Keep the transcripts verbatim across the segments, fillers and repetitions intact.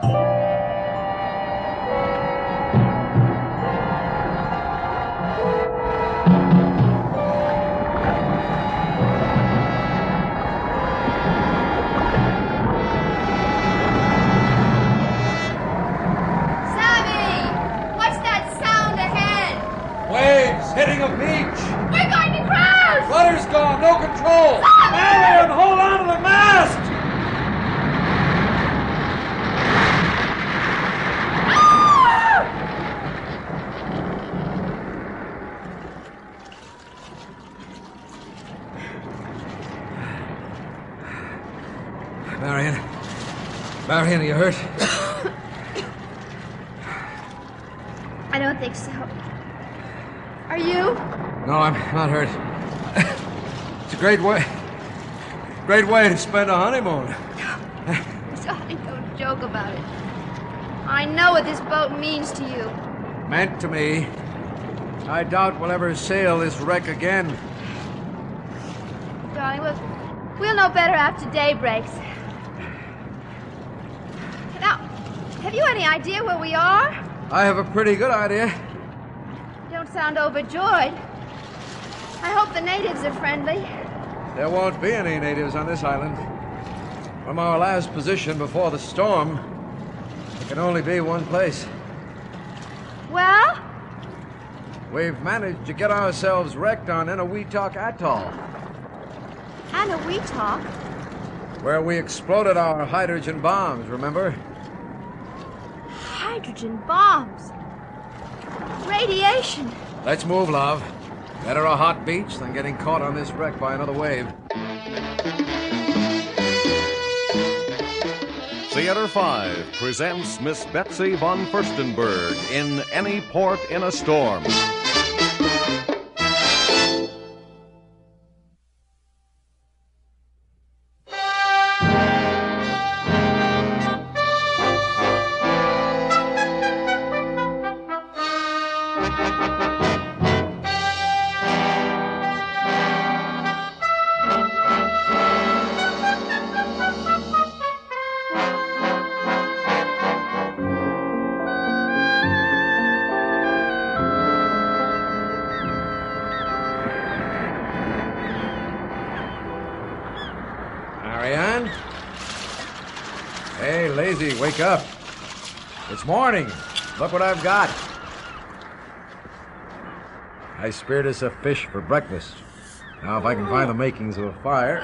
Hitting a beach. We're going to crash. Rudder's gone. No control. Marion, hold on to the mast. Ah! Marion. Marion, are you hurt? I don't think so. Are you? No, I'm not hurt. It's a great way... Great way to spend a honeymoon. Darling, don't joke about it. I know what this boat means to you. Meant to me. I doubt we'll ever sail this wreck again. Darling, we'll, we'll know better after day breaks. Now, have you any idea where we are? I have a pretty good idea. Don't sound overjoyed. I hope the natives are friendly. There won't be any natives on this island. From our last position before the storm, there can only be one place. Well? We've managed to get ourselves wrecked on Eniwetok Atoll. Eniwetok? Where we exploded our hydrogen bombs, remember? Hydrogen bombs? Radiation. Let's move, love. Better a hot beach than getting caught on this wreck by another wave. Theater five presents Miss Betsy von Furstenberg in Any Port in a Storm. Marianne? Hey, lazy, wake up. It's morning. Look what I've got. I speared us a fish for breakfast. Now, if I can find the makings of a fire...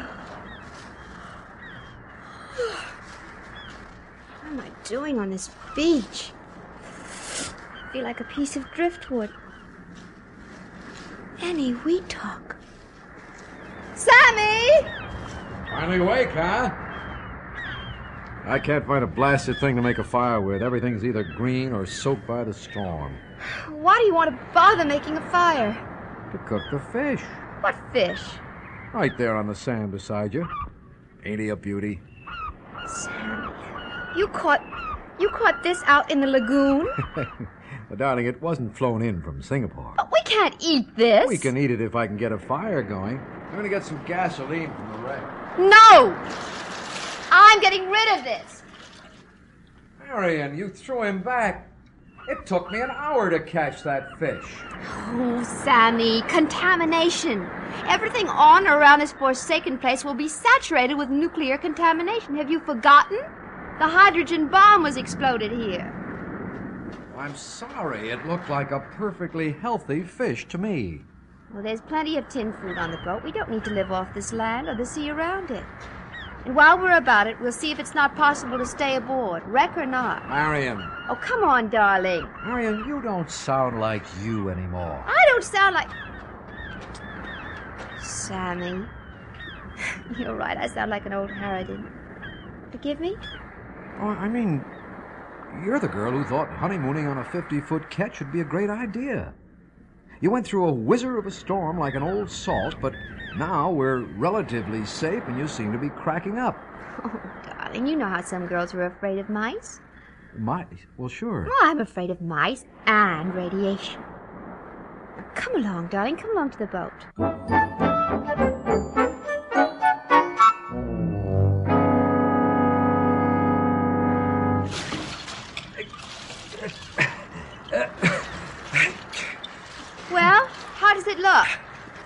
What am I doing on this beach? I feel like a piece of driftwood. Eniwetok. Sammy! Finally awake, huh? I can't find a blasted thing to make a fire with. Everything's either green or soaked by the storm. Why do you want to bother making a fire? To cook the fish. What fish? Right there on the sand beside you. Ain't he a beauty? Sammy, you caught... You caught this out in the lagoon? Well, darling, it wasn't flown in from Singapore. But we can't eat this. We can eat it if I can get a fire going. I'm going to get some gasoline from the wreck. No! I'm getting rid of this. Marion, you threw him back. It took me an hour to catch that fish. Oh, Sammy, contamination. Everything on or around this forsaken place will be saturated with nuclear contamination. Have you forgotten? The hydrogen bomb was exploded here. I'm sorry. It looked like a perfectly healthy fish to me. Well, there's plenty of tin food on the boat. We don't need to live off this land or the sea around it. And while we're about it, we'll see if it's not possible to stay aboard, wreck or not. Marion. Oh, come on, darling. Marion, you don't sound like you anymore. I don't sound like... Sammy. You're right, I sound like an old harridan. Forgive me? Oh, I mean, you're the girl who thought honeymooning on a fifty-foot ketch would be a great idea. You went through a whizzer of a storm like an old salt, but now we're relatively safe and you seem to be cracking up. Oh, darling, you know how some girls are afraid of mice. Mice? Well, sure. Well, I'm afraid of mice and radiation. Now, come along, darling. Come along to the boat.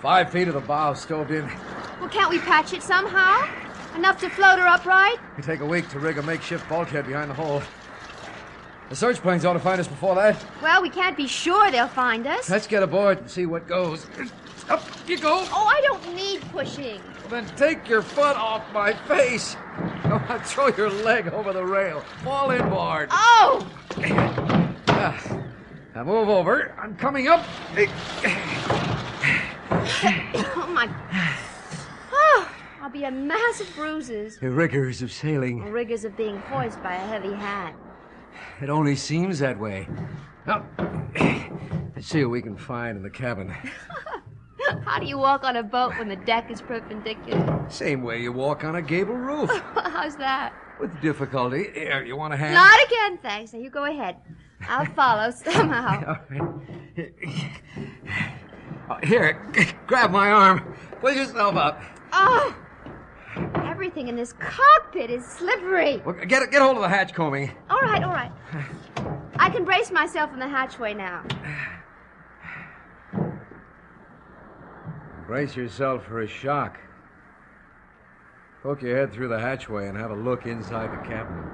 five feet of the bow stove in. Well, can't we patch it somehow? Enough to float her upright? It'll take a week to rig a makeshift bulkhead behind the hull. The search planes ought to find us before that. Well, we can't be sure they'll find us. Let's get aboard and see what goes. Up you go. Oh, I don't need pushing. Well, then take your foot off my face. Now throw your leg over the rail. Fall inboard. Oh! Ah, now move over. I'm coming up. Oh, my... Oh, I'll be a mass of bruises. The rigors of sailing. The rigors of being hoisted by a heavy hand. It only seems that way. Now, let's see what we can find in the cabin. How do you walk on a boat when the deck is perpendicular? Same way you walk on a gable roof. How's that? With difficulty. Here, you want a hand? Not again, thanks. Now, you go ahead. I'll follow somehow. Oh, here, grab my arm. Pull yourself up. Oh! Everything in this cockpit is slippery. Well, get, get hold of the hatch combing. All right, all right. I can brace myself in the hatchway now. Brace yourself for a shock. Poke your head through the hatchway and have a look inside the cabin.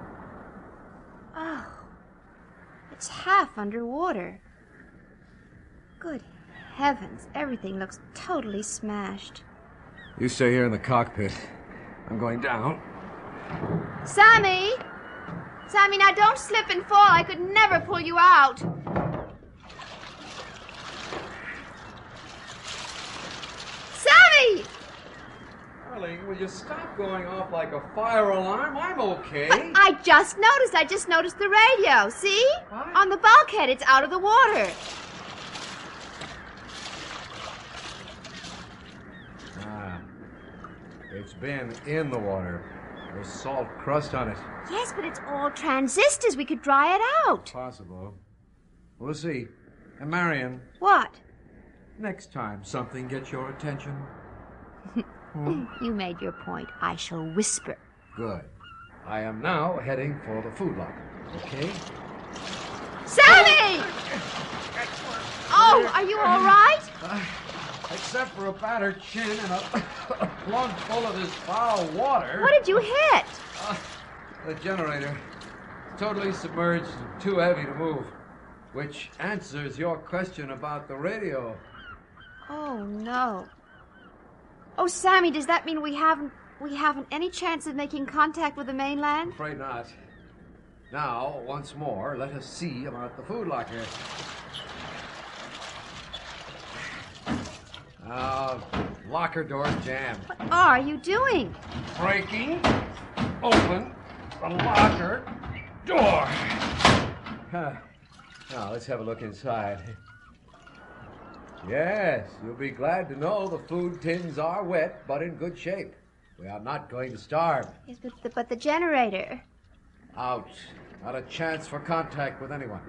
Oh, it's half underwater. Good heavens, everything looks totally smashed. You stay here in the cockpit. I'm going down. Sammy! Sammy, now don't slip and fall. I could never pull you out. Sammy! Darling, will you stop going off like a fire alarm? I'm okay. But I just noticed. I just noticed the radio. See? What? On the bulkhead. It's out of the water. Ah. It's been in the water. There's salt crust on it. Yes, but it's all transistors. We could dry it out. Possible. We'll see. And Marion, What? next time something gets your attention. You made your point. I shall whisper. Good. I am now heading for the food locker. Okay? Sammy! Oh, are you all right? Uh, except for a battered chin and a plug full of this foul water. What did you hit? Uh, the generator. Totally submerged and too heavy to move. Which answers your question about the radio. Oh, no. Oh, Sammy, does that mean we haven't we haven't any chance of making contact with the mainland? Afraid not. Now, once more, let us see about the food locker. Now, locker door's jammed. What are you doing? Breaking open the locker door. Huh. Now, let's have a look inside. Yes, you'll be glad to know the food tins are wet, but in good shape. We are not going to starve. Yes, but the, but the generator. Out. Not a chance for contact with anyone.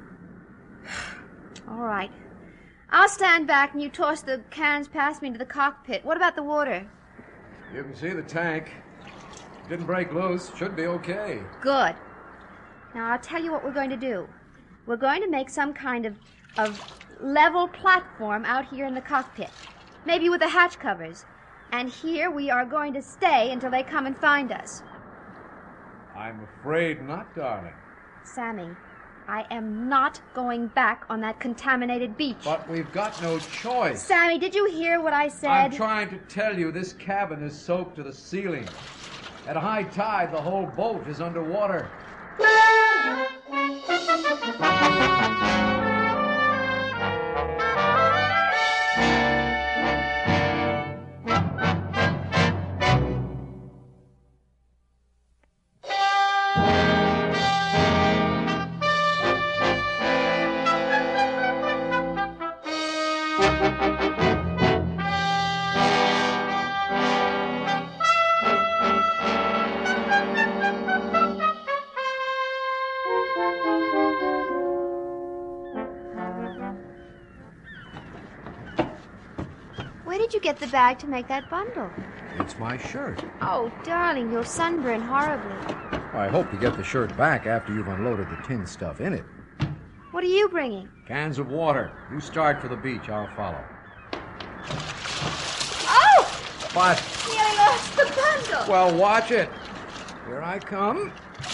All right. I'll stand back and you toss the cans past me into the cockpit. What about the water? You can see the tank. Didn't break loose. Should be okay. Good. Now, I'll tell you what we're going to do. We're going to make some kind of, of level platform out here in the cockpit. Maybe with the hatch covers. And here we are going to stay until they come and find us. I'm afraid not, darling. Sammy, I am not going back on that contaminated beach. But we've got no choice. Sammy, did you hear what I said? I'm trying to tell you, this cabin is soaked to the ceiling. At high tide, the whole boat is underwater. Where did you get the bag to make that bundle? It's my shirt. Oh, darling, you'll sunburn horribly. I hope to get the shirt back after you've unloaded the tin stuff in it. What are you bringing? Cans of water. You start for the beach. I'll follow. What? Nearly lost the bundle. Well, watch it. Here I come.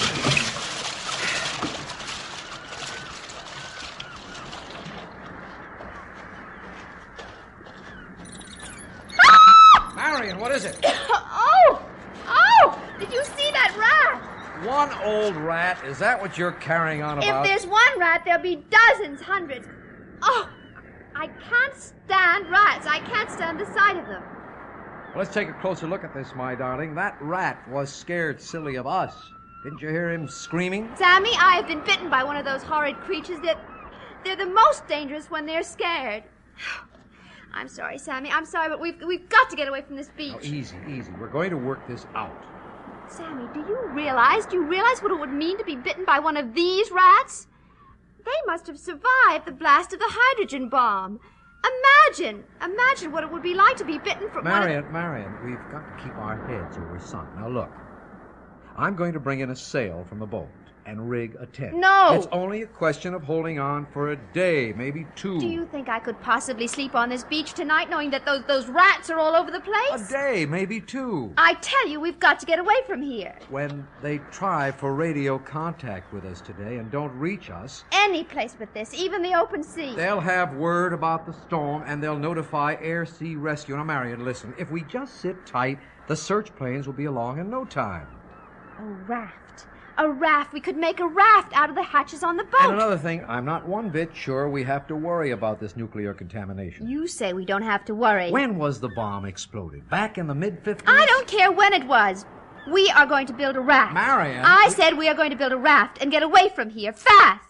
Marion, what is it? Oh! Oh! Did you see that rat? One old rat? Is that what you're carrying on about? If there's one rat, there'll be dozens, hundreds. Oh! I can't stand rats. I can't stand the sight of them. Let's take a closer look at this, my darling. That rat was scared silly of us. Didn't you hear him screaming? Sammy, I have been bitten by one of those horrid creatures that... They're the most dangerous when they're scared. I'm sorry, Sammy. I'm sorry, but we've we've got to get away from this beach. Oh, easy, easy. We're going to work this out. Sammy, do you realize, do you realize what it would mean to be bitten by one of these rats? They must have survived the blast of the hydrogen bomb. Imagine, imagine what it would be like to be bitten from Marion, one of... Marion, we've got to keep our heads over sun. Now look, I'm going to bring in a sail from the boat and rig a tent. No! It's only a question of holding on for a day, maybe two. Do you think I could possibly sleep on this beach tonight knowing that those, those rats are all over the place? A day, maybe two. I tell you, we've got to get away from here. When they try for radio contact with us today and don't reach us... Any place but this, even the open sea. They'll have word about the storm and they'll notify air-sea rescue. Now, Marion, listen, if we just sit tight, the search planes will be along in no time. A raft. A raft. We could make a raft out of the hatches on the boat. And another thing, I'm not one bit sure we have to worry about this nuclear contamination. You say we don't have to worry. When was the bomb exploded? Back in the mid-fifties? I don't care when it was. We are going to build a raft. Marion. I said we are going to build a raft and get away from here fast.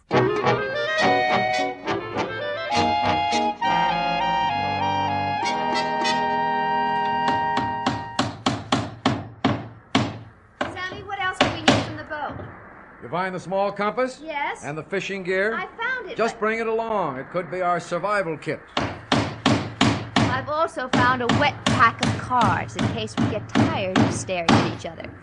You find the small compass? Yes. And the fishing gear? I found it. Just but... bring it along. It could be our survival kit. I've also found a wet pack of cards in case we get tired of staring at each other.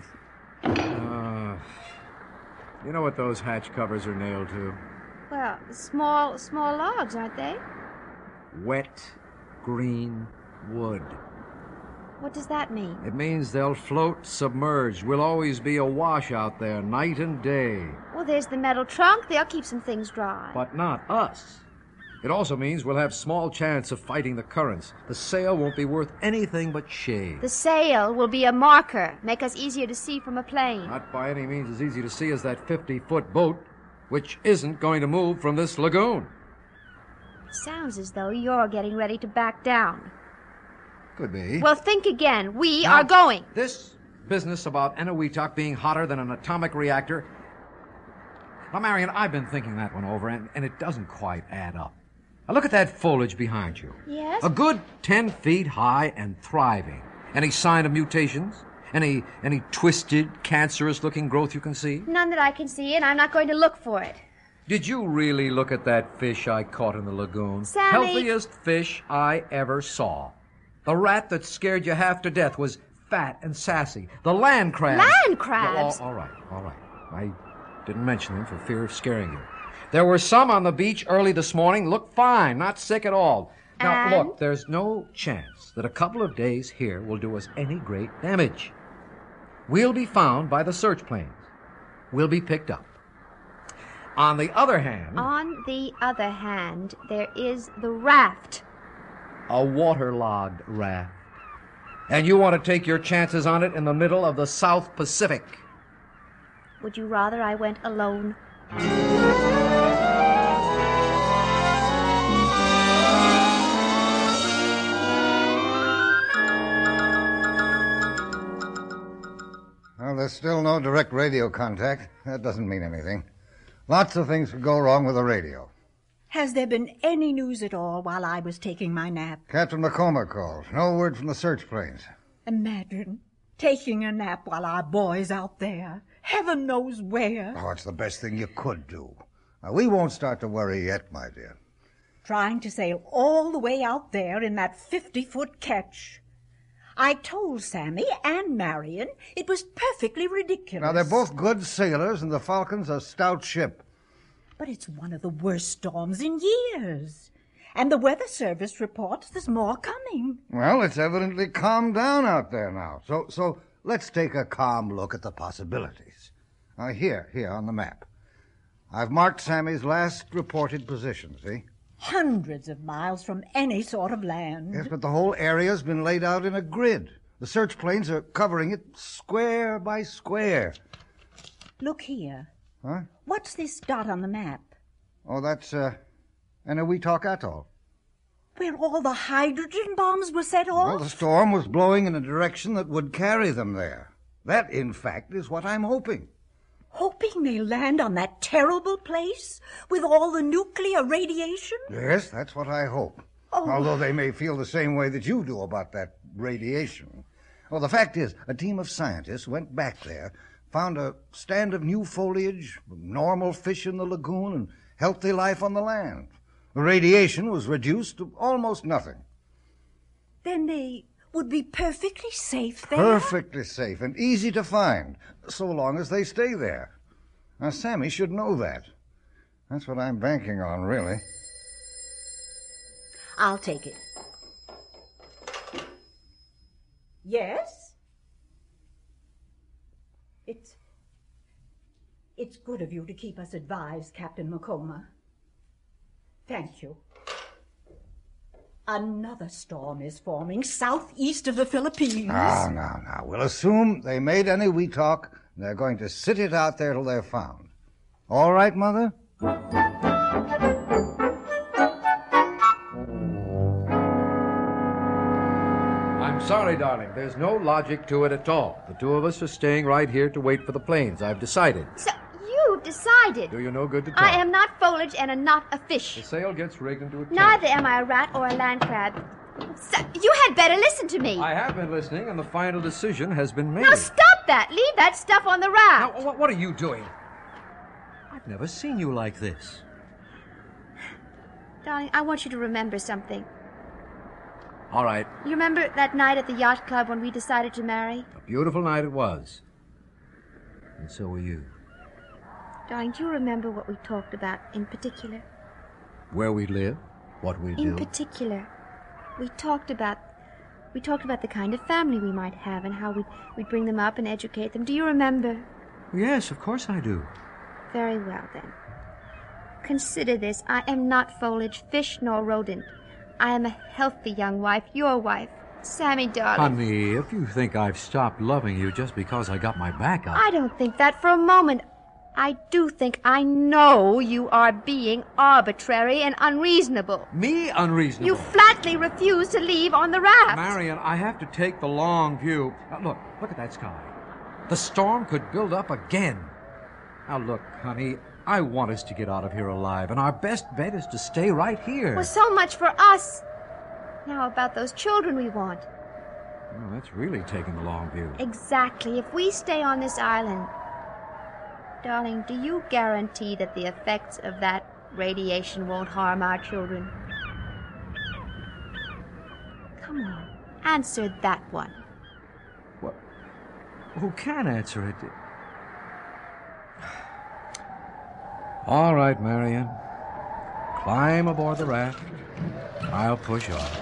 Uh, you know what those hatch covers are nailed to? Well, small, small logs, aren't they? Wet, green wood. What does that mean? It means they'll float submerged. We'll always be awash out there, night and day. Well, there's the metal trunk. They'll keep some things dry. But not us. It also means we'll have small chance of fighting the currents. The sail won't be worth anything but shade. The sail will be a marker, make us easier to see from a plane. Not by any means as easy to see as that fifty-foot boat, which isn't going to move from this lagoon. Sounds as though you're getting ready to back down. Could be. Well, think again. We now, are going. This business about Eniwetok being hotter than an atomic reactor... Now, Marion, I've been thinking that one over, and, and it doesn't quite add up. Now, look at that foliage behind you. Yes? A good ten feet high and thriving. Any sign of mutations? Any any twisted, cancerous-looking growth you can see? None that I can see, and I'm not going to look for it. Did you really look at that fish I caught in the lagoon? Sammy... Healthiest fish I ever saw. The rat that scared you half to death was fat and sassy. The land crabs... Land crabs? No, all, all right, all right. I didn't mention them for fear of scaring you. There were some on the beach early this morning. Looked fine, not sick at all. Now, And? look, there's no chance that a couple of days here will do us any great damage. We'll be found by the search planes. We'll be picked up. On the other hand... On the other hand, there is the raft. A waterlogged raft. And you want to take your chances on it in the middle of the South Pacific. Would you rather I went alone? Well, there's still no direct radio contact. That doesn't mean anything. Lots of things could go wrong with the radio. Has there been any news at all while I was taking my nap? Captain McCormick calls. No word from the search planes. Imagine taking a nap while our boy's out there, heaven knows where. Oh, it's the best thing you could do. Now, we won't start to worry yet, my dear. Trying to sail all the way out there in that fifty-foot ketch. I told Sammy and Marion it was perfectly ridiculous. Now, they're both good sailors, and the Falcon's a stout ship. But it's one of the worst storms in years. And the Weather Service reports there's more coming. Well, it's evidently calmed down out there now. So, so let's take a calm look at the possibilities. Now, here, here on the map. I've marked Sammy's last reported position, see? Hundreds of miles from any sort of land. Yes, but the whole area's been laid out in a grid. The search planes are covering it square by square. Look here. Huh? What's this dot on the map? Oh, that's, uh, Eniwetok Atoll. Where all the hydrogen bombs were set off? Well, the storm was blowing in a direction that would carry them there. That, in fact, is what I'm hoping. Hoping they land on that terrible place with all the nuclear radiation? Yes, that's what I hope. Oh. Although they may feel the same way that you do about that radiation. Well, the fact is, a team of scientists went back there, found a stand of new foliage, normal fish in the lagoon, and healthy life on the land. The radiation was reduced to almost nothing. Then they would be perfectly safe there? Perfectly safe and easy to find, so long as they stay there. Now, Sammy should know that. That's what I'm banking on, really. I'll take it. Yes? It's... It's good of you to keep us advised, Captain McComa. Thank you. Another storm is forming southeast of the Philippines. Now, now, now. We'll assume they made Eniwetok, and they're going to sit it out there till they're found. All right, Mother? I'm sorry, darling. There's no logic to it at all. The two of us are staying right here to wait for the planes. I've decided. So you've decided. Do you no good to talk? I am not foliage and am not a fish. The sail gets rigged into a tail. Neither am I a rat or a land crab. So you had better listen to me. I have been listening, and the final decision has been made. Now stop that. Leave that stuff on the raft. Now, what, what are you doing? I've never seen you like this. Darling, I want you to remember something. All right. You remember that night at the yacht club when we decided to marry? A beautiful night it was. And so were you. Darling, do you remember what we talked about in particular? Where we live, what we In do. particular, we talked about we talked about the kind of family we might have and how we'd, we'd bring them up and educate them. Do you remember? Yes, of course I do. Very well, then. Consider this. I am not foliage, fish, nor rodent. I am a healthy young wife, your wife. Sammy, darling. Honey, if you think I've stopped loving you just because I got my back up... I don't think that for a moment. I do think I know you are being arbitrary and unreasonable. Me unreasonable? You flatly refuse to leave on the raft. Marion, I have to take the long view. Now, look, look at that sky. The storm could build up again. Now, look, honey, I want us to get out of here alive, and our best bet is to stay right here. Well, so much for us. Now about those children we want. Well, that's really taking the long view. Exactly. If we stay on this island... Darling, do you guarantee that the effects of that radiation won't harm our children? Come on, answer that one. What? Who can answer it? All right, Marion. Climb aboard the raft. I'll push off.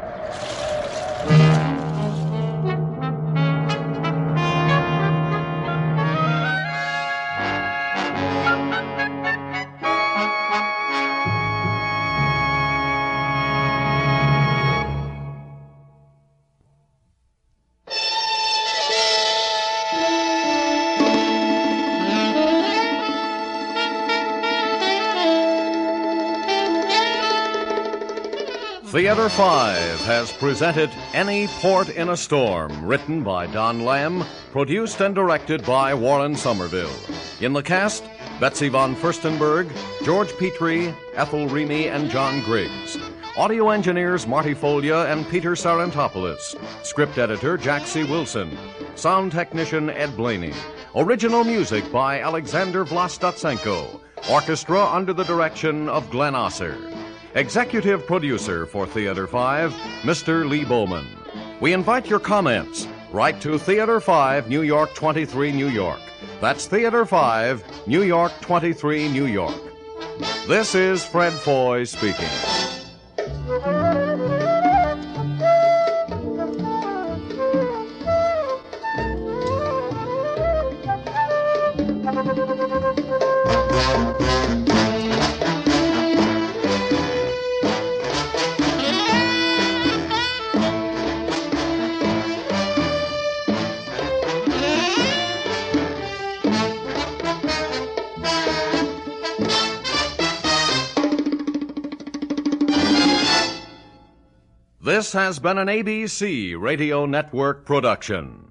Theater Five has presented Any Port in a Storm, written by Don Lamb, produced and directed by Warren Somerville. In the cast, Betsy von Furstenberg, George Petrie, Ethel Remy, and John Griggs. Audio engineers Marty Folia and Peter Sarantopoulos. Script editor Jack C. Wilson. Sound technician Ed Blaney. Original music by Alexander Vlastotsenko. Orchestra under the direction of Glenn Osser. Executive producer for Theater Five, Mister Lee Bowman. We invite your comments. Write to Theater Five, New York twenty-three, New York. That's Theater Five, New York twenty-three, New York. This is Fred Foy speaking. This has been an A B C Radio Network production.